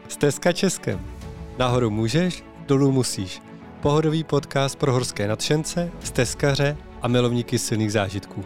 Stezka Českem. Nahoru můžeš, dolů musíš. Pohodový podcast pro horské nadšence, stezkaře a milovníky silných zážitků.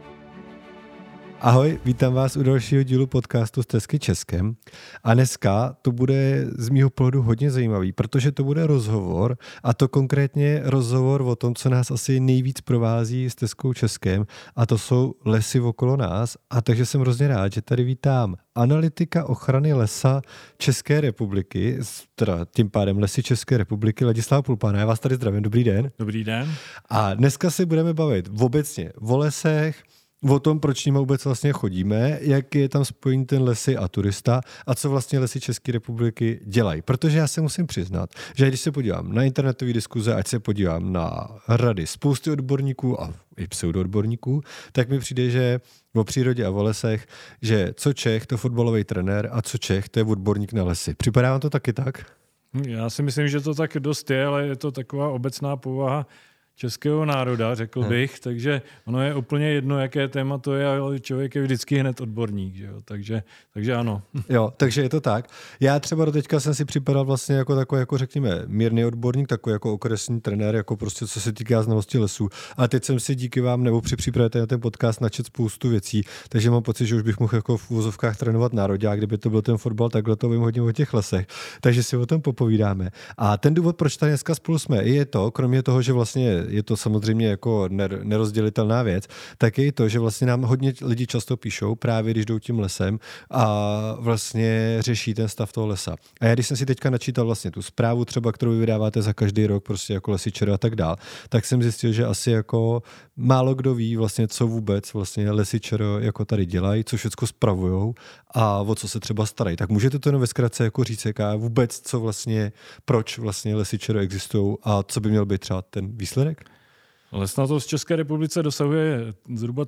Ahoj, vítám vás u dalšího dílu podcastu Stezky Českem. A dneska to bude z mýho pohledu hodně zajímavý, protože to bude rozhovor, a to konkrétně rozhovor o tom, co nás asi nejvíc provází Stezkou Českem, a to jsou lesy okolo nás. A takže jsem hrozně rád, že tady vítám analytika ochrany lesa České republiky, teda tím pádem Lesy České republiky, Ladislava Pulpána. Já vás tady zdravím, dobrý den. Dobrý den. A dneska si budeme bavit obecně o lesech, o tom, proč nimi vůbec vlastně chodíme, jak je tam spojený ten lesy a turista a co vlastně Lesy České republiky dělají. Protože já se musím přiznat, že když se podívám na internetové diskuze, ať se podívám na rady spousty odborníků a i pseudoodborníků, tak mi přijde, že o přírodě a o lesech, že co Čech, to fotbalový trenér, a co Čech, to je odborník na lesy. Připadá vám to taky tak? Já si myslím, že to tak dost je, ale je to taková obecná povaha českého národa, řekl bych, takže ono je úplně jedno, jaké téma to je, ale člověk je vždycky hned odborník, že jo? Takže ano. Jo, takže je to tak. Já třeba doteďka jsem si připadal vlastně jako takový, jako řekněme, mírný odborník, takový jako okresní trenér, jako prostě co se týká znalosti lesů. A teď jsem si díky vám nebo při přípravě na ten podcast načet spoustu věcí, takže mám pocit, že už bych mohl jako v úvozovkách trénovat národák, kdyby to byl ten fotbal, takhle to vím hodně o těch lesech. Takže si o tom popovídáme. A ten důvod, proč tady dneska spolu jsme, je to, kromě toho, že vlastně je to samozřejmě jako nerozdělitelná věc, tak je i to, že vlastně nám hodně lidí často píšou, právě když jdou tím lesem a vlastně řeší ten stav toho lesa. A já když jsem si teďka načítal vlastně tu zprávu třeba, kterou vy vydáváte za každý rok, prostě jako Lesy ČR a tak dál, tak jsem zjistil, že asi jako málo kdo ví vlastně, co vůbec vlastně Lesy ČR jako tady dělají, co všechno spravujou a o co se třeba starají. Tak můžete to jenom ve zkratce jako říct, jaká vůbec, co vlastně, proč vlastně Lesy ČR existují a co by měl být třeba ten výsledek? Lesnatost v České republice dosahuje zhruba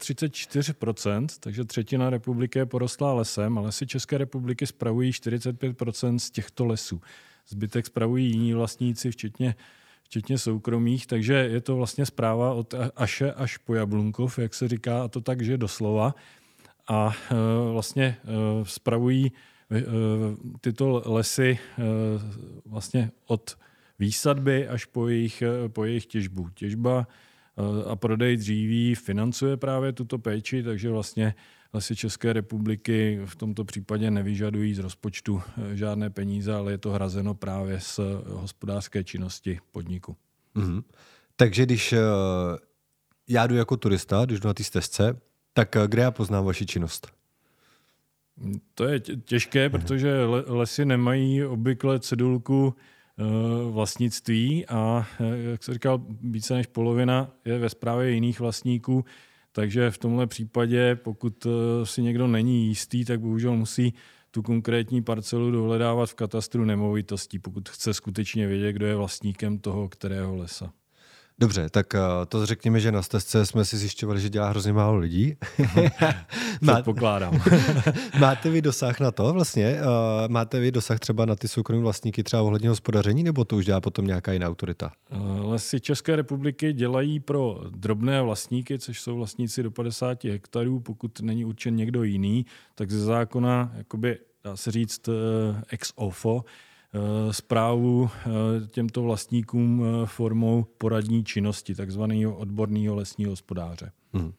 34%, takže třetina republiky je porostlá lesem a Lesy České republiky spravují 45% z těchto lesů. Zbytek spravují jiní vlastníci, včetně soukromých, takže je to vlastně správa od Aše až po Jablunkov, jak se říká, a to tak, že doslova. A vlastně spravují tyto lesy vlastně od výsadby až po jejich těžbu. Těžba a prodej dříví financuje právě tuto péči, takže vlastně Lesy České republiky v tomto případě nevyžadují z rozpočtu žádné peníze, ale je to hrazeno právě z hospodářské činnosti podniku. Mm-hmm. Takže když já jdu jako turista, když jdu na té stezce, tak kde já poznám vaši činnost? To je těžké, protože lesy nemají obvykle cedulku vlastnictví a, jak jsem říkal, více než polovina je ve správě jiných vlastníků, takže v tomhle případě, pokud si někdo není jistý, tak bohužel musí tu konkrétní parcelu dohledávat v katastru nemovitostí, pokud chce skutečně vědět, kdo je vlastníkem toho kterého lesa. Dobře, tak to řekněme, že na stezce jsme si zjišťovali, že dělá hrozně málo lidí. Předpokládám. Máte vy dosah na to vlastně? Máte vy dosah třeba na ty soukromé vlastníky třeba ohledně hospodaření, nebo to už dělá potom nějaká jiná autorita? Lesy České republiky dělají pro drobné vlastníky, což jsou vlastníci do 50 hektarů, pokud není určen někdo jiný, tak ze zákona, jakoby, dá se říct, ex ofo, správu těmto vlastníkům formou poradní činnosti, takzvaného odborného lesního hospodáře.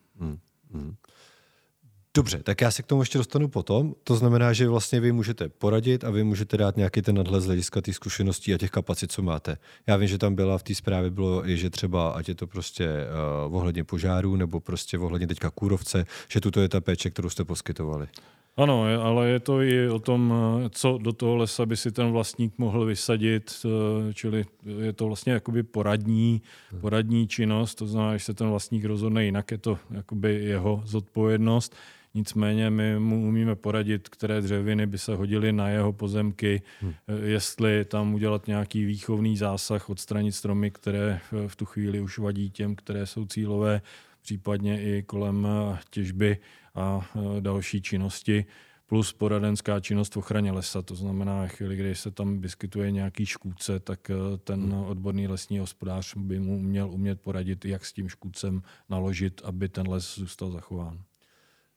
Dobře, tak já se k tomu ještě dostanu potom. To znamená, že vlastně vy můžete poradit a vy můžete dát nějaký ten nadhled z hlediska těch zkušeností a těch kapacit, co máte. Já vím, že tam byla v té zprávě bylo i, že třeba, ať je to prostě ohledně požáru nebo prostě ohledně teďka kůrovce, že tuto je ta péče, kterou jste poskytovali. Ano, ale je to i o tom, co do toho lesa by si ten vlastník mohl vysadit, čili je to vlastně jakoby poradní činnost, to znamená, že se ten vlastník rozhodne jinak, je to jakoby jeho zodpovědnost. Nicméně my mu umíme poradit, které dřeviny by se hodily na jeho pozemky, jestli tam udělat nějaký výchovný zásah, odstranit stromy, které v tu chvíli už vadí těm, které jsou cílové, případně i kolem těžby a další činnosti, plus poradenská činnost v ochraně lesa. To znamená, chvíli, když se tam vyskytuje nějaký škůdce, tak ten odborný lesní hospodář by mu měl umět poradit, jak s tím škůdcem naložit, aby ten les zůstal zachován.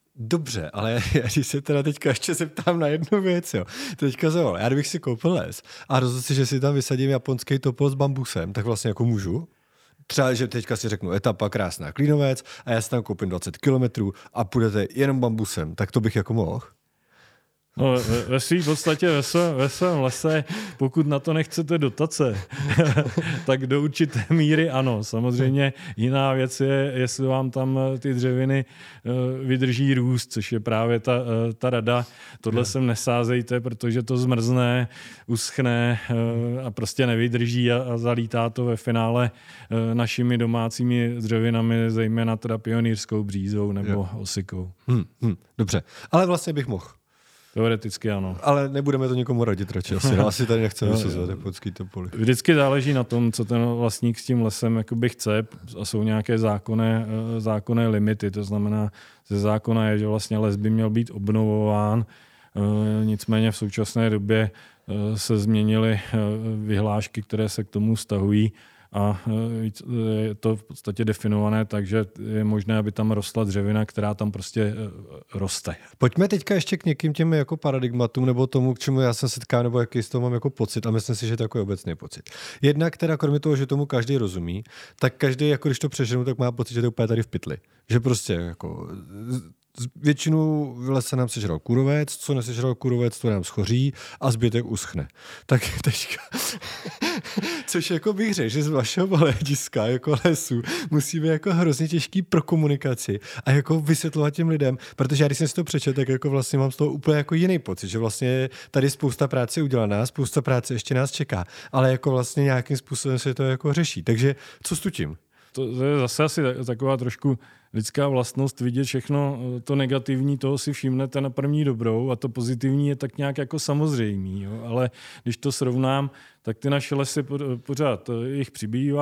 Dobře, ale když se teda teďka ještě zeptám na jednu věc, jo. Teďka zavolal, já kdybych si koupil les a rozhodl si, že si tam vysadím japonský topol s bambusem, tak vlastně jako můžu? Třeba, že teďka si řeknu etapa krásná Klínovec a já si tam koupím 20 kilometrů a půjdete jenom bambusem, tak to bych jako mohl? No, ve svým podstatě ve svém lese, pokud na to nechcete dotace, tak do určité míry ano. Samozřejmě jiná věc je, jestli vám tam ty dřeviny vydrží růst, což je právě ta rada. Tohle sem nesázejte, protože to zmrzne, uschne a prostě nevydrží a zalítá to ve finále našimi domácími dřevinami, zejména teda pionýrskou břízou nebo osikou. Dobře, ale vlastně bych mohl. Teoreticky ano. Ale nebudeme to nikomu radit radši. Asi tady nechceme vysazovat japonský topoly. Vždycky záleží na tom, co ten vlastník s tím lesem jakoby chce a jsou nějaké zákonné limity. To znamená, ze zákona je, že vlastně les by měl být obnovován. Nicméně v současné době se změnily vyhlášky, které se k tomu vztahují. A je to v podstatě definované, takže je možné, aby tam rostla dřevina, která tam prostě roste. Pojďme teďka ještě k někým těm jako paradigmatům nebo tomu, k čemu já jsem setkal, nebo jaký z toho mám jako pocit a myslím si, že to je jako obecný pocit. Jedna, která kromě toho, že tomu každý rozumí, tak každý, jako když to přeženu, tak má pocit, že to je úplně tady v pytli. Že prostě jako většinu v lese nám sežral kůrovec, co nesežral kůrovec, to nám schoří a zbytek uschne. Tak teďka, což jako bych řekl, že z vašeho hlediska jako lesu musí být jako hrozně těžký pro komunikaci a jako vysvětlovat těm lidem, protože já když jsem si to přečetl, tak jako vlastně mám z toho úplně jako jiný pocit, že vlastně tady spousta práce udělaná, spousta práce ještě nás čeká, ale jako vlastně nějakým způsobem se to jako řeší. Takže co s tím? To je zase asi taková trošku lidská vlastnost vidět všechno, to negativní, toho si všimnete na první dobrou a to pozitivní je tak nějak jako samozřejmý. Jo? Ale když to srovnám, tak ty naše lesy pořád jich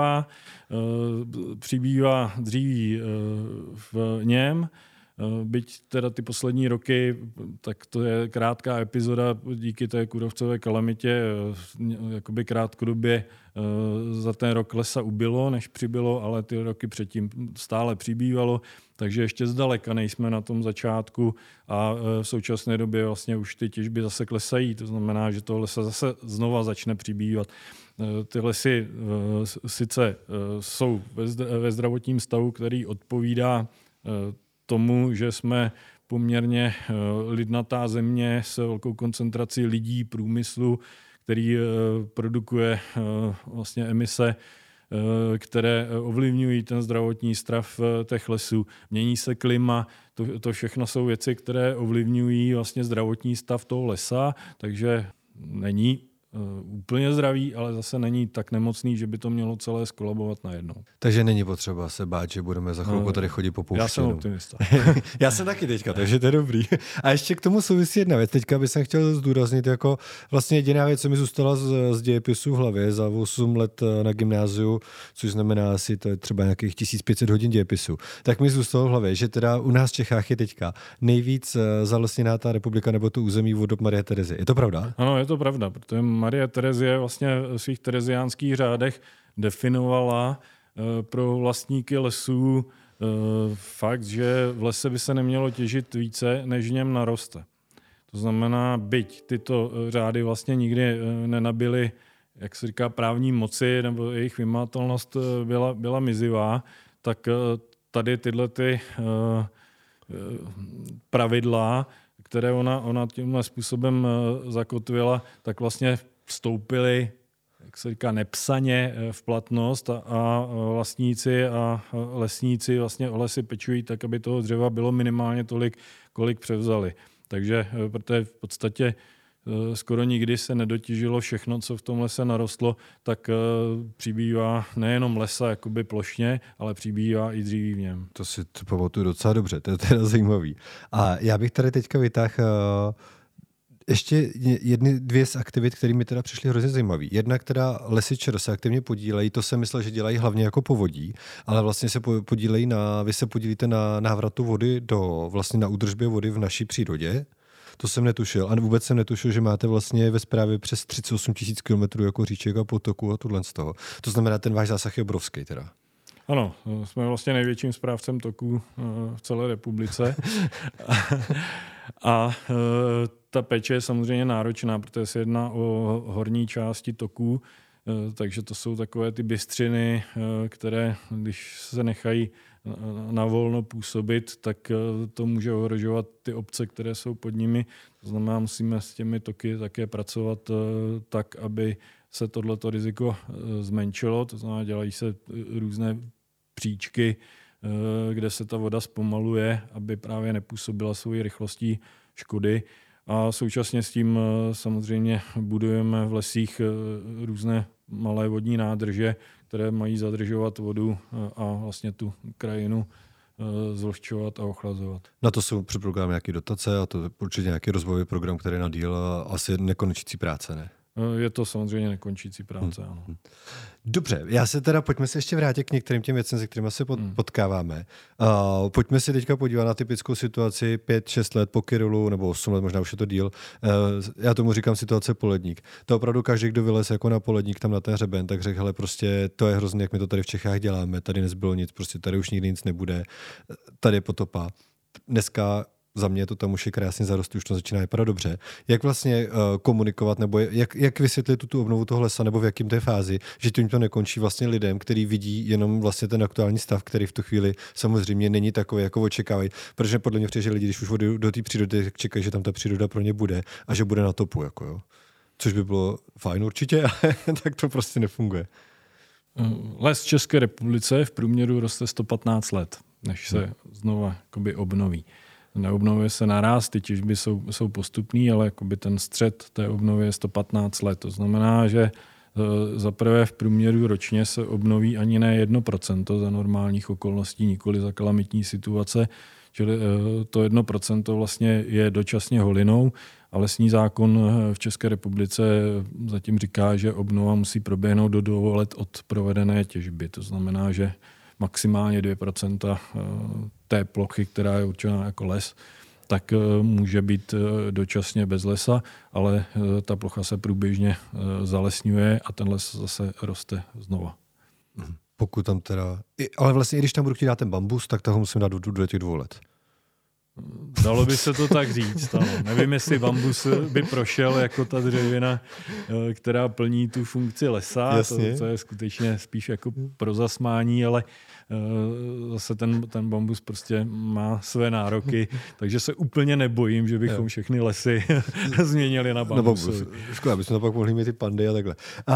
přibývá dříví v něm, byť teda ty poslední roky, tak to je krátká epizoda díky té kůrovcové kalamitě, jakoby krátkodobě za ten rok lesa ubylo, než přibylo, ale ty roky předtím stále přibývalo, takže ještě zdaleka nejsme na tom začátku a v současné době vlastně už ty těžby zase klesají, to znamená, že to lesa zase znova začne přibývat. Ty lesy sice jsou ve zdravotním stavu, který odpovídá tomu, že jsme poměrně lidnatá země s velkou koncentrací lidí, průmyslu, který produkuje vlastně emise, které ovlivňují ten zdravotní stav těch lesů. Mění se klima, to všechno jsou věci, které ovlivňují vlastně zdravotní stav toho lesa, takže není úplně zdravý, ale zase není tak nemocný, že by to mělo celé skolabovat najednou. Takže není potřeba se bát, že budeme za chvilku tady chodit po poušti. Já jsem optimista. Já jsem taky teďka, takže to je dobrý. A ještě k tomu souvisí jedna věc. Teďka bych chtěl zdůraznit, jako vlastně jediná věc, co mi zůstala z dějepisu v hlavě za 8 let na gymnáziu, což znamená asi to je třeba nějakých 1500 hodin dějepisu, tak mi zůstalo v hlavě, že teda u nás v Čechách je teďka nejvíc zalesněná ta republika nebo to území od dob Marie Terezy. Je to pravda? Ano, je to pravda, protože Marie Terezie vlastně v svých tereziánských řádech definovala pro vlastníky lesů fakt, že v lese by se nemělo těžit více, než v něm naroste. To znamená, byť tyto řády vlastně nikdy nenabyly, jak se říká, právní moci, nebo jejich vymahatelnost byla mizivá, tak tady tyhle ty pravidla, které ona tímhle způsobem zakotvila, tak vlastně vstoupily, jak se říká, nepsaně v platnost a vlastníci a lesníci vlastně o lesy pečují tak, aby toho dřeva bylo minimálně tolik, kolik převzali. Takže protože v podstatě skoro nikdy se nedotížilo všechno, co v tom lese narostlo, tak přibývá nejenom lesa jakoby plošně, ale přibývá i dříví v něm. To si pamatuju docela dobře, to je teda zajímavý. A já bych tady teďka vytáhl ještě dvě z aktivit, které mi teda přišly hrozně zajímavý. Jedna, která Lesy ČR se aktivně podílejí, to jsem myslel, že dělají hlavně jako povodí, ale vlastně se podílejí vy se podílíte na návratu vody vlastně na údržbě vody v naší přírodě. To jsem netušil. A vůbec jsem netušil, že máte vlastně ve správě přes 38 000 kilometrů jako říček a potoků a tohle z toho. To znamená, ten váš zásah je obrovský teda. Ano, jsme vlastně největším správcem toků v celé republice. A ta péče je samozřejmě náročná, protože se jedná o horní části toků, takže to jsou takové ty bystřiny, které, když se nechají na volno působit, tak to může ohrožovat ty obce, které jsou pod nimi. To znamená, musíme s těmi toky také pracovat tak, aby se tohleto riziko zmenšilo. To znamená, dělají se různé příčky, kde se ta voda zpomaluje, aby právě nepůsobila svojí rychlostí škody. A současně s tím samozřejmě budujeme v lesích různé malé vodní nádrže, které mají zadržovat vodu a vlastně tu krajinu zvlhčovat a ochlazovat. Na to jsou předpokládám nějaké dotace a to je určitě nějaký rozvojový program, který je na díl a asi nekonečící práce, ne? Je to samozřejmě nekončící práce, ano. Dobře, pojďme se ještě vrátit k některým těm věcem, se kterými se potkáváme. Pojďme si teďka podívat na typickou situaci 5-6 let po Kyrillu, nebo 8 let, možná už je to díl. Já tomu říkám situace poledník. To opravdu každý, kdo vylez jako na poledník tam na ten hřeben, tak řekl, hele, prostě to je hrozně, jak my to tady v Čechách děláme, tady nezbylo nic, prostě tady už nikdy nic nebude, tady je potopa. Dneska za mě to tam už je krásně zarostl, už to začíná vypadat dobře. Jak vlastně komunikovat, nebo jak vysvětlit tu obnovu toho lesa, nebo v jakým té fázi, že tím to nekončí vlastně lidem, který vidí jenom vlastně ten aktuální stav, který v tu chvíli samozřejmě není takový, jako očekávají. Protože podle mě přijde, že lidi, když už do té přírody, tak čekají, že tam ta příroda pro ně bude a že bude na topu. Jako jo. Což by bylo fajn určitě, ale tak to prostě nefunguje. Les v České republice v průměru roste 115 let, než se znova obnoví. Neobnovuje se naraz, ty těžby jsou postupný, ale ten střed té obnovy je 115 let. To znamená, že za prvé v průměru ročně se obnoví ani ne 1% za normálních okolností, nikoli za kalamitní situace. Čili to 1% vlastně je dočasně holinou, a lesní zákon v České republice zatím říká, že obnova musí proběhnout do 2 let od provedené těžby. To znamená, že maximálně 2% té plochy, která je určená jako les, tak může být dočasně bez lesa, ale ta plocha se průběžně zalesňuje a ten les zase roste znova. Pokud tam teda... Ale vlastně, i když tam budu chtít dát ten bambus, tak toho musím dát do těch 2 let. Dalo by se to tak říct. Ano. Nevím, jestli bambus by prošel jako ta dřevina, která plní tu funkci lesa. To je skutečně spíš jako pro zasmání, ale zase ten bambus prostě má své nároky, takže se úplně nebojím, že bychom všechny lesy změnili na bambus. Škoda, bychom to pak mohli mít ty pandy a takhle.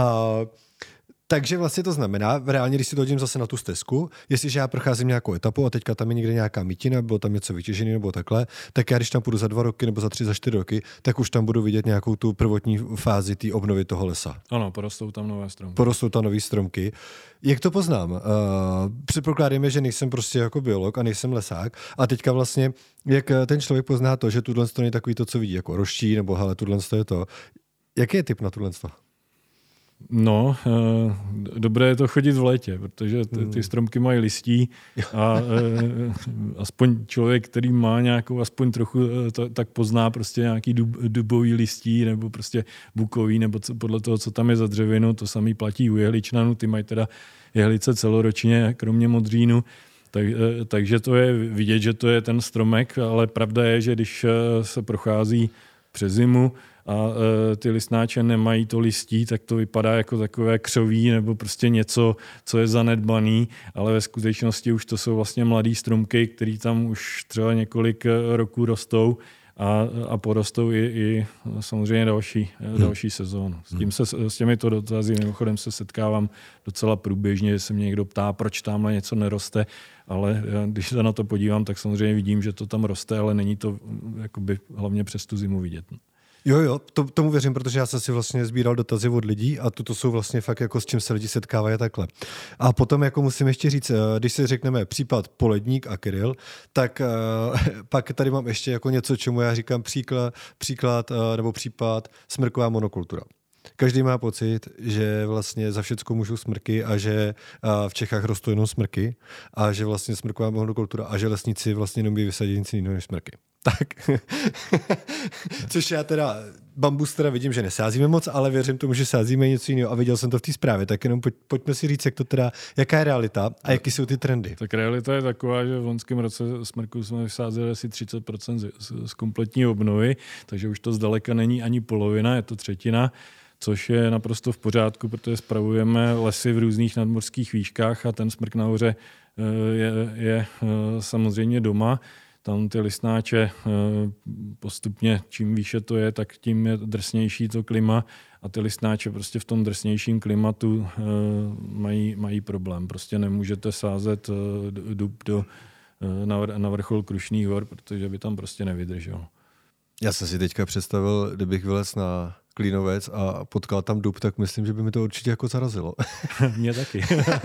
Takže vlastně to znamená, reálně, když si to hodím zase na tu stezku, jestliže já procházím nějakou etapu a teďka tam je někde nějaká mítina, bylo tam něco vytěžené nebo takhle, tak já když tam půjdu za 2 roky nebo za 3, za 4 roky, tak už tam budu vidět nějakou tu prvotní fázi té obnovy toho lesa. Ano, porostou tam nové stromky. Porostou tam nový stromky. Jak to poznám? Předpokládáme, že nejsem prostě jako biolog a nejsem lesák a teďka vlastně, jak ten člověk pozná to, že tuhle je takový to, co vidí, jako roští, nebo hele, tuhle je to. Jaký je tip na tuhle? No, dobré je to chodit v létě, protože ty stromky mají listí a aspoň člověk, který má nějakou, aspoň trochu, tak pozná prostě nějaký dubový listí nebo prostě bukový, nebo podle toho, co tam je za dřevinu, to samý platí u jehličnanů, ty mají teda jehlice celoročně, kromě modřínu. Takže to je vidět, že to je ten stromek, ale pravda je, že když se prochází přes zimu a ty listnáče nemají to listí, tak to vypadá jako takové křoví nebo prostě něco, co je zanedbaný, ale ve skutečnosti už to jsou vlastně mladý stromky, který tam už třeba několik roků rostou a porostou i samozřejmě další sezónu. S těmito dotazy mimochodem se setkávám docela průběžně, že se mě někdo ptá, proč tamhle něco neroste, ale když se na to podívám, tak samozřejmě vidím, že to tam roste, ale není to jakoby hlavně přes tu zimu vidět. Jo, tomu věřím, protože já jsem si vlastně sbíral dotazy od lidí a to jsou vlastně fakt jako s čím se lidi setkávají takhle. A potom jako musím ještě říct, když si řekneme případ Poledník a Kyrill, tak pak tady mám ještě jako něco, čemu já říkám příklad nebo případ smrková monokultura. Každý má pocit, že vlastně za všecko můžou smrky a že v Čechách rostou jenom smrky a že vlastně smrková monokultura a že lesníci vlastně neumí vysadit nic jiného než smrky. Tak, což já teda, bambus teda vidím, že nesázíme moc, ale věřím tomu, že sázíme něco jiného a viděl jsem to v té zprávě, tak jenom pojďme si říct, jak to teda, jaká je realita a jaký jsou ty trendy. Tak realita je taková, že v loňském roce smrku jsme vysázeli asi 30% z kompletní obnovy, takže už to zdaleka není ani polovina, je to třetina, což je naprosto v pořádku, protože spravujeme lesy v různých nadmořských výškách a ten smrk nahoře je samozřejmě doma. Tam ty listnáče postupně, čím výše to je, tak tím je drsnější to klima a ty listnáče prostě v tom drsnějším klimatu mají problém. Prostě nemůžete sázet dub na vrchol Krušných hor, protože by tam prostě nevydržel. Já jsem si teďka představil, kdybych vylez na Klínovec a potkal tam dub, tak myslím, že by mi to určitě jako zarazilo. Mě taky.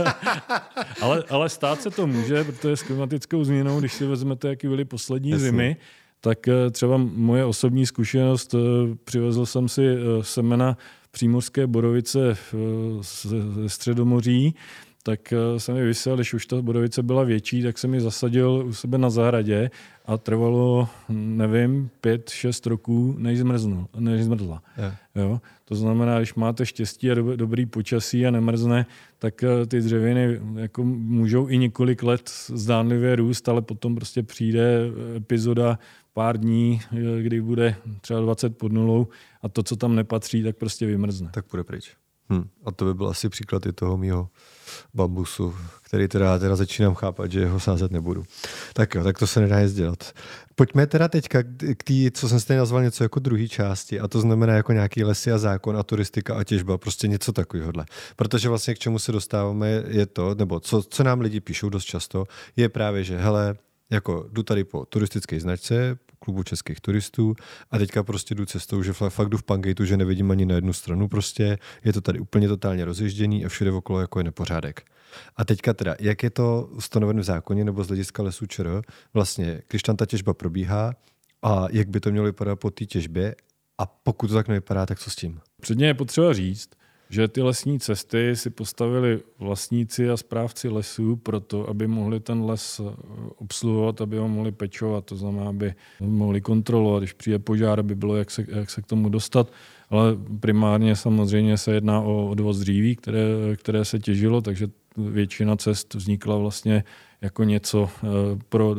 ale stát se to může, protože s klimatickou změnou, když si vezmete, jaký byly poslední zimy, tak třeba moje osobní zkušenost, přivezl jsem si semena přímořské borovice ze Středomoří, tak jsem ji vysel, když už ta borovice byla větší, tak jsem ji zasadil u sebe na zahradě a trvalo, nevím, 5-6 roků, než zmrzla. Jo? To znamená, když máte štěstí a dobrý počasí a nemrzne, tak ty dřeviny jako můžou i několik let zdánlivě růst, ale potom prostě přijde epizoda pár dní, kdy bude třeba 20 pod nulou a to, co tam nepatří, tak prostě vymrzne. Tak půjde pryč. A to by byl asi příklad i toho mýho bambusu, který teda začínám chápat, že ho sázet nebudu. Tak jo, tak to se nedá nic dělat. Pojďme teda teďka k té, co jsem si tady nazval něco jako druhé části, a to znamená jako nějaký lesy a zákon a turistika a těžba, prostě něco takového. Protože vlastně k čemu se dostáváme je to, nebo co nám lidi píšou dost často, je právě, že hele, jako jdu tady po turistické značce, klubu českých turistů a teďka prostě jdu cestou, že fakt jdu v Pangejtu, že nevidím ani na jednu stranu prostě, je to tady úplně totálně rozježděný a všude okolo jako je nepořádek. A teďka teda, jak je to stanovené v zákoně nebo z hlediska lesů ČR, vlastně, když tam ta těžba probíhá a jak by to mělo vypadat po té těžbě a pokud to tak nevypadá, tak co s tím? Předně je potřeba říct, že ty lesní cesty si postavili vlastníci a správci lesů proto, aby mohli ten les obsluhovat, aby ho mohli pečovat, to znamená, aby mohli kontrolovat, když přijde požár, aby bylo jak se k tomu dostat. Ale primárně samozřejmě se jedná o odvoz dříví, které se těžilo, takže většina cest vznikla vlastně jako něco pro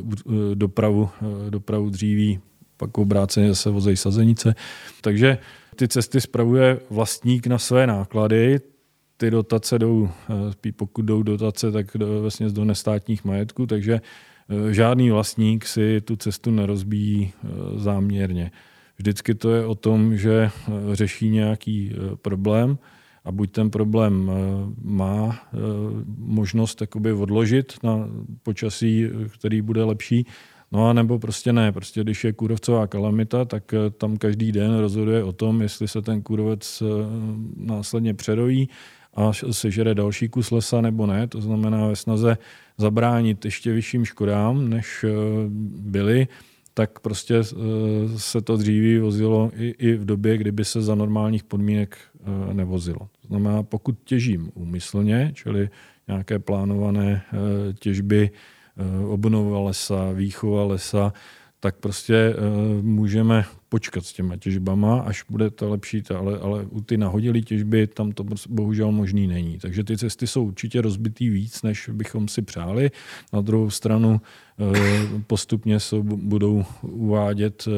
dopravu dříví, pak obráceně zase vozejí sazenice. Takže ty cesty spravuje vlastník na své náklady. Ty dotace jdou, pokud jdou dotace, tak vlastně do nestátních majetků, takže žádný vlastník si tu cestu nerozbíjí záměrně. Vždycky to je o tom, že řeší nějaký problém a buď ten problém má možnost jakoby odložit na počasí, který bude lepší, no a nebo prostě ne. Prostě když je kůrovcová kalamita, tak tam každý den rozhoduje o tom, jestli se ten kůrovec následně přerojí a sežere další kus lesa nebo ne. To znamená ve snaze zabránit ještě vyšším škodám, než byly, tak prostě se to dříví vozilo i v době, kdyby se za normálních podmínek nevozilo. To znamená, pokud těžím úmyslně, čili nějaké plánované těžby, obnova lesa, výchova lesa, tak prostě můžeme počkat s těma těžbama, až bude to lepší, ale u ty nahodilé těžby tam to bohužel možný není. Takže ty cesty jsou určitě rozbitý víc, než bychom si přáli. Na druhou stranu postupně se budou uvádět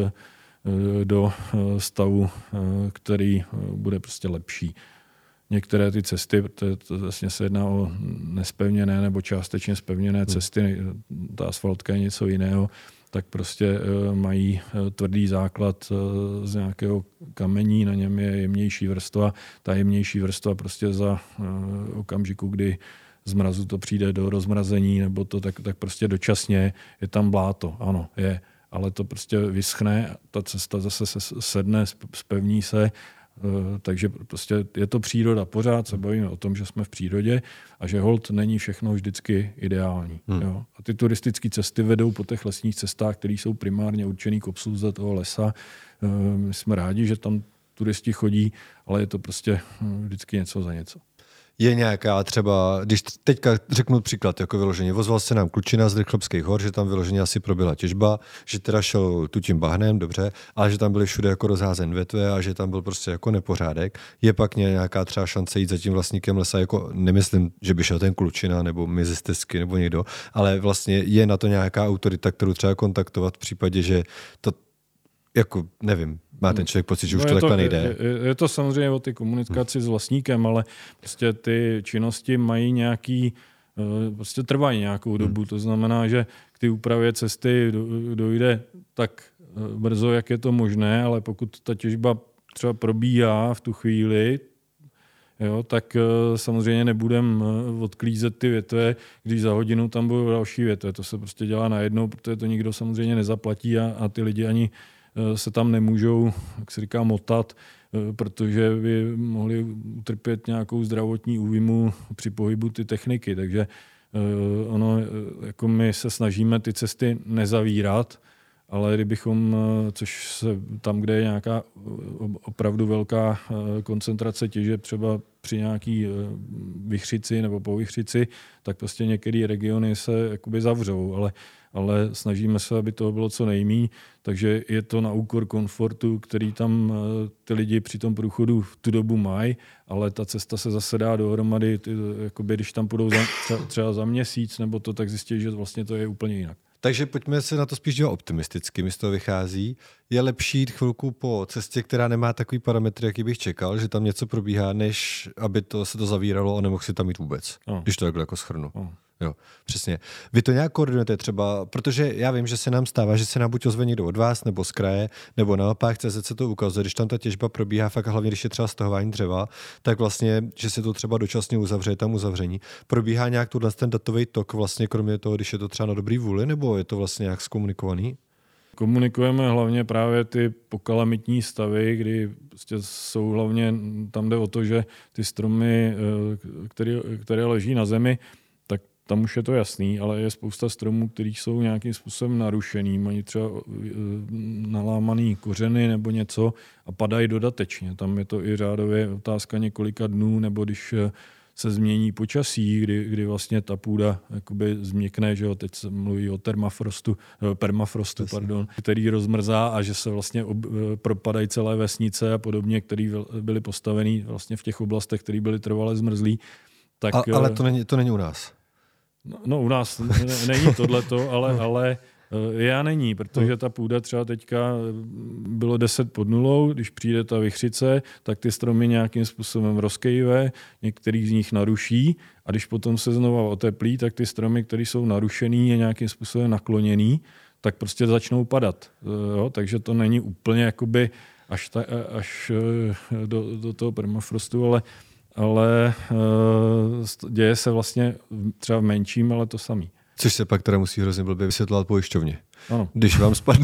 do stavu, který bude prostě lepší. Některé ty cesty, protože to vlastně se jedná o nespevněné nebo částečně spevněné cesty, ta asfaltka je něco jiného, tak prostě mají tvrdý základ z nějakého kamení, na něm je jemnější vrstva. Ta jemnější vrstva prostě za okamžiku, kdy z mrazu to přijde do rozmrazení, nebo to tak prostě dočasně je tam bláto. Ano, je, ale to prostě vyschne, ta cesta zase sedne, spevní se, takže prostě je to příroda. Pořád se bavíme o tom, že jsme v přírodě a že holt není všechno vždycky ideální. Jo? A ty turistické cesty vedou po těch lesních cestách, které jsou primárně určené k obsluze toho lesa. My jsme rádi, že tam turisti chodí, ale je to prostě vždycky něco za něco. Je nějaká třeba, když teďka řeknu příklad, jako vyloženě, ozval se nám klučina z Rychlebských hor, že tam vyloženě asi proběhla těžba, že teda šel tu tím bahnem, dobře, ale že tam byly všude jako rozházen větve a že tam byl prostě jako nepořádek. Je pak nějaká třeba šance jít za tím vlastníkem lesa, jako nemyslím, že by šel ten klučina nebo my ze stezky nebo někdo, ale vlastně je na to nějaká autorita, kterou třeba kontaktovat v případě, že to jako, nevím, má ten člověk pocit, že už to takhle nejde. Je to samozřejmě o ty komunikaci s vlastníkem, ale prostě ty činnosti mají nějaký, prostě trvají nějakou dobu. To znamená, že k té úpravě cesty dojde tak brzo, jak je to možné, ale pokud ta těžba třeba probíhá v tu chvíli, jo, tak samozřejmě nebudem odklízet ty větve, když za hodinu tam budou další větve. To se prostě dělá najednou, protože to nikdo samozřejmě nezaplatí a ty lidi ani se tam nemůžou, jak se říká, motat, protože by mohli utrpět nějakou zdravotní újmu při pohybu ty techniky. Takže jako my se snažíme ty cesty nezavírat, ale kdybychom, což se tam, kde je nějaká opravdu velká koncentrace těžeb, třeba při nějaký vichřici nebo po vichřici, tak prostě některé regiony se jakoby zavřou, ale snažíme se, aby toho bylo co nejméně, takže je to na úkor komfortu, který tam ty lidi při tom průchodu v tu dobu mají, ale ta cesta se zase dá dohromady, jakoby, když tam půjdou třeba za měsíc nebo to, tak zjistí, že vlastně to je úplně jinak. Takže pojďme se na to spíš dělat optimisticky, mi z toho vychází. Je lepší jít chvilku po cestě, která nemá takový parametry, jaký bych čekal, že tam něco probíhá, než aby se to zavíralo a nemohl si tam jít vůbec, když to takhle jako shrnu. Jo, přesně. Vy to nějak koordinujete třeba, protože já vím, že se nám stává, že se nám buď ozve někdo od vás, nebo z kraje, nebo naopak CZ se to ukazuje, když tam ta těžba probíhá, fakt hlavně, když je třeba stahování dřeva, tak vlastně, že se to třeba dočasně uzavře, tam uzavření. Probíhá nějak ten datový tok vlastně, kromě toho, když je to třeba na dobrý vůli, nebo je to vlastně nějak zkomunikovaný? Komunikujeme hlavně právě ty pokalamitní stavy, kdy prostě jsou hlavně, tam jde o to, že ty stromy, které leží na zemi, tak tam už je to jasný, ale je spousta stromů, které jsou nějakým způsobem narušený, mají třeba nalámaný kořeny nebo něco a padají dodatečně. Tam je to i řádově otázka několika dnů, nebo když se změní počasí, kdy vlastně ta půda jakoby změkne, že jo, teď se mluví o permafrostu, který rozmrzá a že se vlastně propadají celé vesnice a podobně, které byly postaveny vlastně v těch oblastech, které byly trvale zmrzlý. Tak, ale to není u nás. No u nás není tohleto, ale já není, protože ta půda třeba teďka bylo 10 pod nulou, když přijde ta vichřice, tak ty stromy nějakým způsobem rozkejve, některý z nich naruší a když potom se znova oteplí, tak ty stromy, které jsou narušený, je nějakým způsobem nakloněný, tak prostě začnou padat. Jo? Takže to není úplně jakoby až do toho permafrostu, ale děje se vlastně třeba v menším, ale to samý. Což se pak teda musí hrozně blbě vysvětlovat pojišťovně. Ano. Když vám spadne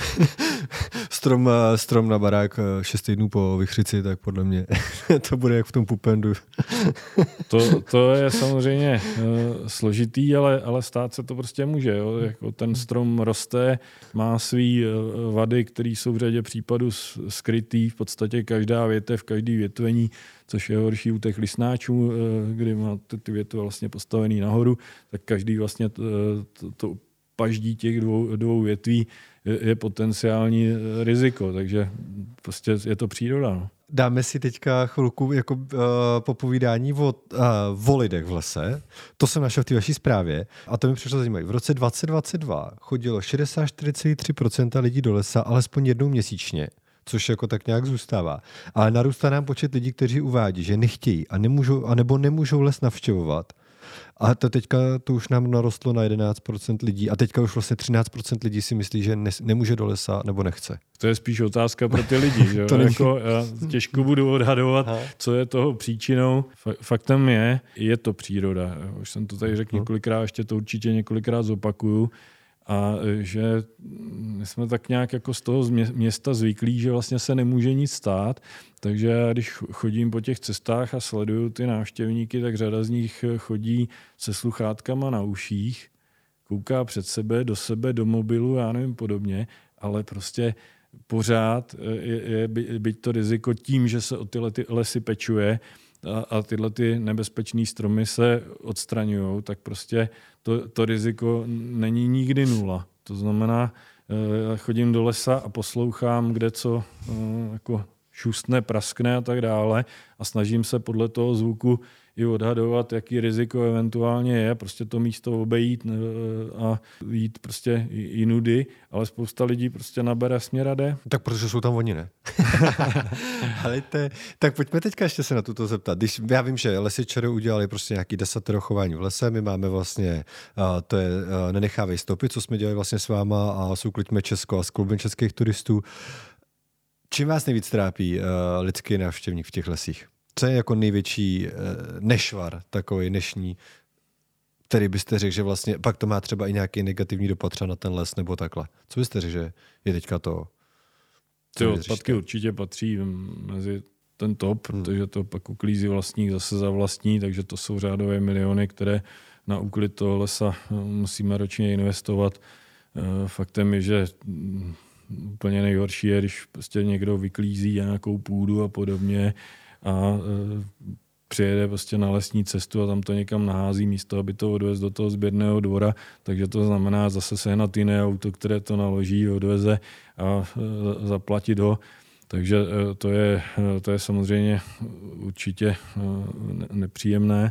strom na barák 6 týdnů po vichřici, tak podle mě to bude jak v tom pupendu. To je samozřejmě složitý, ale stát se to prostě může. Jo? Jako ten strom roste, má svý vady, které jsou v řadě případů skrytý. V podstatě každá větev, každý větvení, což je horší u těch lisnáčů, kdy má ty větve vlastně postavený nahoru, tak každý vlastně to paždí těch dvou větví je potenciální riziko, takže prostě je to příroda. No. Dáme si teďka chvilku jako popovídání o lidech v lese. To jsem našel v té vaší zprávě a to mi přišlo zajímavé. V roce 2022 chodilo 64,3% lidí do lesa alespoň jednou měsíčně, což jako tak nějak zůstává. Ale narůstá nám počet lidí, kteří uvádí, že nechtějí a nemůžou les navštěvovat. A teďka to už nám narostlo na 11% lidí a teďka už vlastně 13% lidí si myslí, že nemůže do lesa nebo nechce. To je spíš otázka pro ty lidi. Že? Jako, já těžko budu odhadovat, co je toho příčinou. Faktem je to příroda. Už jsem to tady řekl několikrát, ještě to určitě několikrát zopakuju. A že my jsme tak nějak jako z toho města zvyklí, že vlastně se nemůže nic stát. Takže já, když chodím po těch cestách a sleduju ty návštěvníky, tak řada z nich chodí se sluchátkama na uších, kouká před sebe, do mobilu, já nevím podobně, ale prostě pořád je byť to riziko tím, že se o ty lesy pečuje, a tyhle ty nebezpečné stromy se odstraňují, tak prostě to riziko není nikdy nula. To znamená, já chodím do lesa a poslouchám, kde co jako šustne, praskne a tak dále a snažím se podle toho zvuku i odhadovat, jaký riziko eventuálně je, prostě to místo obejít a jít prostě jinudy, ale spousta lidí prostě nabere směr a jde. Tak protože jsou tam oni, ne? Tak pojďme teďka ještě se na tuto zeptat. Když já vím, že Lesy ČR udělali prostě nějaký 10 chování v lese, my máme vlastně, to je Nenechávej stopy, co jsme dělali vlastně s váma a Soukliďme Česko a s klubem českých turistů. Čím vás nejvíc trápí lidský návštěvník v těch lesích? Co je jako největší nešvar, takový dnešní, který byste řekl, že vlastně pak to má třeba i nějaký negativní dopad třeba na ten les nebo takhle? Co byste řekl, že je teďka to? Ty odpadky určitě patří mezi ten top, protože to pak uklízí vlastník zase za vlastní, takže to jsou řádové miliony, které na úklid toho lesa musíme ročně investovat. Faktem je, že úplně nejhorší je, když prostě někdo vyklízí nějakou půdu a podobně a přijede prostě na lesní cestu a tam to někam nahází místo, aby to odvez do toho sběrného dvora, takže to znamená zase sehnat jiné auto, které to naloží, odveze a zaplatit ho. Takže to je samozřejmě určitě nepříjemné,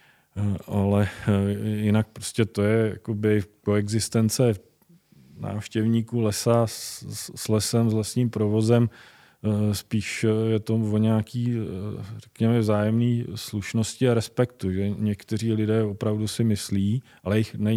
ale jinak prostě to je jakoby koexistence návštěvníků lesa s lesem, s lesním provozem. Spíš je to o nějaký, řekněme, vzájemný slušnosti a respektu, že někteří lidé opravdu si myslí, ale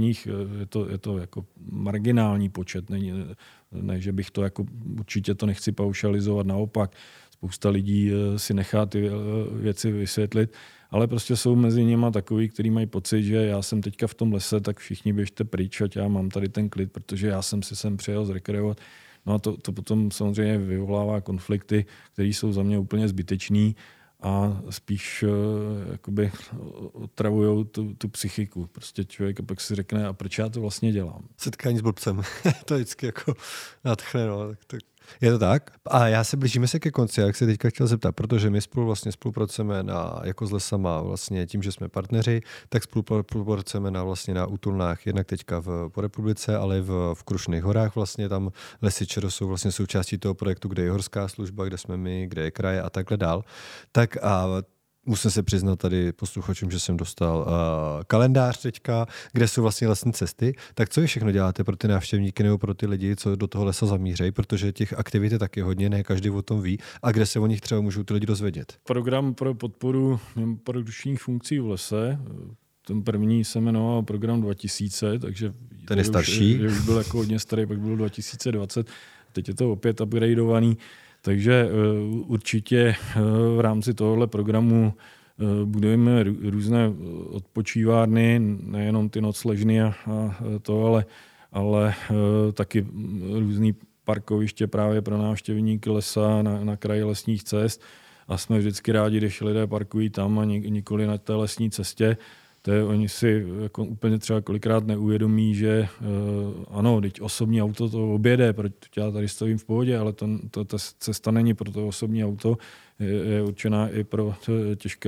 je to jako marginální počet, ne, že bych to jako, určitě to nechci paušalizovat, naopak, spousta lidí si nechá ty věci vysvětlit, ale prostě jsou mezi nimi takový, kteří mají pocit, že já jsem teďka v tom lese, tak všichni běžte pryč, ať já mám tady ten klid, protože já jsem si sem přijel zrekreovat. No a to potom samozřejmě vyvolává konflikty, které jsou za mě úplně zbytečný a spíš jakoby otravujou tu psychiku. Prostě člověk pak si řekne, a proč já to vlastně dělám? Setkání s blbcem. To vždycky jako nadchne, no. Je to tak? A já se blížíme se ke konci, jak se teďka chtěl zeptat, protože my spolupracujeme jako s lesama vlastně tím, že jsme partneři, tak spolupracujeme na útulnách, jednak teďka po republice, ale v Krušných horách vlastně tam Lesy ČR jsou vlastně součástí toho projektu, kde je horská služba, kde jsme my, kde je kraje a takhle dál. Tak a musím se přiznat tady posluchačům, že jsem dostal kalendář teďka, kde jsou vlastně lesní cesty. Tak co vy všechno děláte pro ty návštěvníky nebo pro ty lidi, co do toho lesa zamířejí, protože těch aktivit je taky hodně, ne každý o tom ví, a kde se o nich třeba můžou ty lidi dozvědět? Program pro podporu produkčních funkcí v lese, ten první se jmenoval Program 2000, takže ten je starší. Už byl jako hodně starý, pak byl 2020, teď je to opět upgradeovaný. Takže určitě v rámci tohohle programu budujeme různé odpočívárny, nejenom ty nocležny a to, ale taky různý parkoviště právě pro návštěvníky lesa na kraji lesních cest. A jsme vždycky rádi, když lidé parkují tam a nikoli na té lesní cestě. Oni si jako úplně třeba kolikrát neuvědomí, že ano, teď osobní auto to objede, protože já tady stojím v pohodě, ale ta cesta není pro to osobní auto, je určená i pro těžké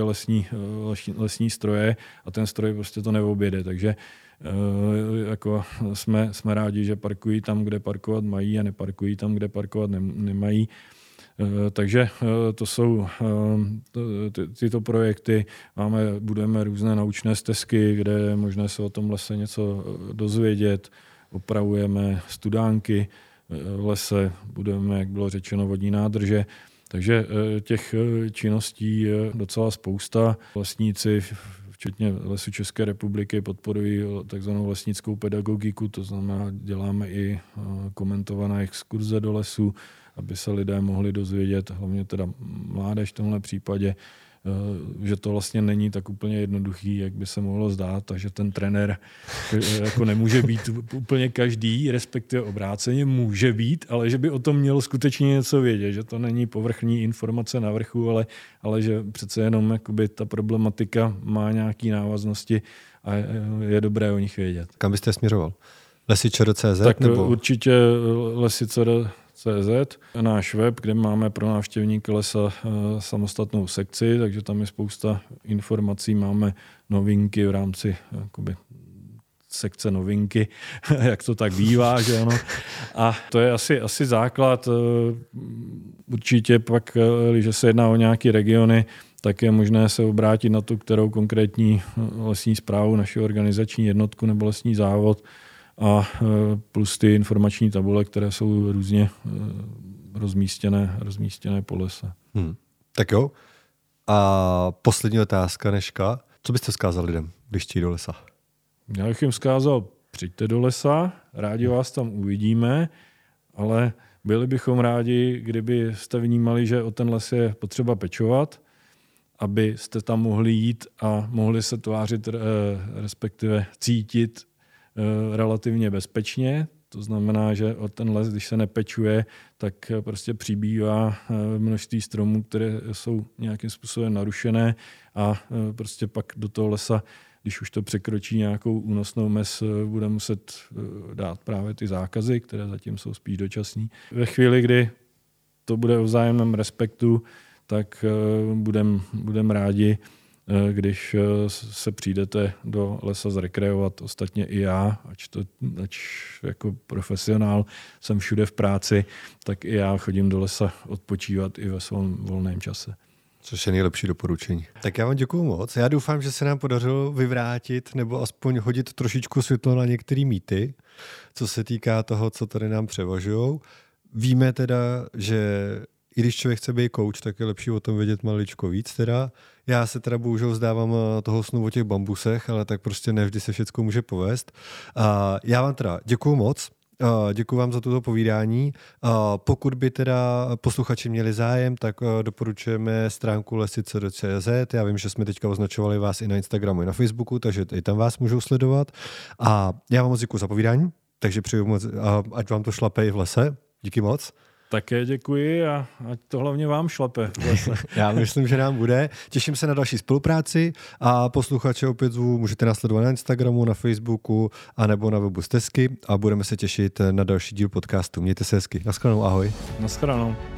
lesní stroje a ten stroj prostě to neobjede. Takže jako jsme rádi, že parkují tam, kde parkovat mají a neparkují tam, kde parkovat nemají. Takže to jsou tyto projekty. Budujeme různé naučné stezky, kde je možné se o tom lese něco dozvědět. Opravujeme studánky v lese, budujeme, jak bylo řečeno, vodní nádrže. Takže těch činností je docela spousta. Lesníci, včetně Lesů České republiky, podporují takzvanou lesnickou pedagogiku, to znamená, děláme i komentované exkurze do lesu, aby se lidé mohli dozvědět, hlavně teda mládež v tomhle případě, že to vlastně není tak úplně jednoduchý, jak by se mohlo zdát, takže ten trenér jako nemůže být úplně každý, respektive obráceně může být, ale že by o tom měl skutečně něco vědět, že to není povrchní informace na vrchu, ale že přece jenom jakoby ta problematika má nějaké návaznosti a je dobré o nich vědět. Kam byste směřoval? Lesy ČR.cz? Tak nebo? Určitě Lesy ČR les.cz, náš web, kde máme pro návštěvníky lesa samostatnou sekci, takže tam je spousta informací, máme novinky v rámci jakoby sekce novinky, jak to tak bývá, že ano. A to je asi základ. Určitě pak, když se jedná o nějaké regiony, tak je možné se obrátit na tu, kterou konkrétní lesní správu, naši organizační jednotku nebo lesní závod a plus ty informační tabule, které jsou různě rozmístěné po lese. Tak jo. A poslední otázka dneška. Co byste vzkázal lidem, když chtějí do lesa? Já bych jim vzkázal, přijďte do lesa, rádi vás tam uvidíme, ale byli bychom rádi, kdybyste vnímali, že o ten les je potřeba pečovat, abyste tam mohli jít a mohli se tvářit, respektive cítit relativně bezpečně. To znamená, že o ten les, když se nepečuje, tak prostě přibývá množství stromů, které jsou nějakým způsobem narušené a prostě pak do toho lesa, když už to překročí nějakou únosnou mez, bude muset dát právě ty zákazy, které zatím jsou spíš dočasné. Ve chvíli, kdy to bude o vzájemném respektu, tak budem rádi, když se přijdete do lesa zrekreovat. Ostatně i já, ač jako profesionál jsem všude v práci, tak i já chodím do lesa odpočívat i ve svém volném čase. Což je nejlepší doporučení. Tak já vám děkuju moc. Já doufám, že se nám podařilo vyvrátit nebo aspoň hodit trošičku světlo na některé mýty, co se týká toho, co tady nám převažujou. Víme teda, že i když člověk chce být coach, tak je lepší o tom vědět maličko víc teda. Já se teda bohužel vzdávám toho snu o těch bambusech, ale tak prostě nevždy se všechno může povést. Já vám teda děkuju moc. Děkuji vám za toto povídání. Pokud by teda posluchači měli zájem, tak doporučujeme stránku lesy.cz. Já vím, že jsme teďka označovali vás i na Instagramu, i na Facebooku, takže i tam vás můžou sledovat. A já vám moc děkuji za povídání, takže přeju moc, ať vám to šlape i v lese. Díky moc. Také děkuji a ať to hlavně vám šlape. Já myslím, že nám bude. Těším se na další spolupráci a posluchače opět zvu, můžete nás sledovat na Instagramu, na Facebooku a nebo na webu Stezky a budeme se těšit na další díl podcastu. Mějte se hezky. Naschledanou, ahoj. Naschledanou.